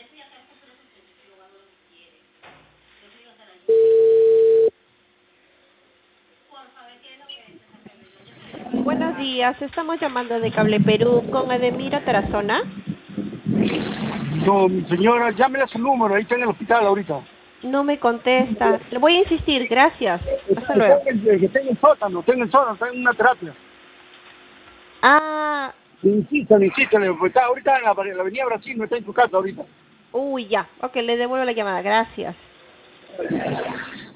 Buenos días, estamos llamando de Cable Perú con Edemira Tarazona. No, mi señora, llámele a su número, ahí está en el hospital ahorita. No me contesta. Le voy a insistir, gracias. Hasta Está luego. está en el sótano, está en una terapia. Ah, Insístale, pues está ahorita en la avenida Brasil, no está en su casa ahorita. uy, ya. Ok, le devuelvo la llamada, gracias.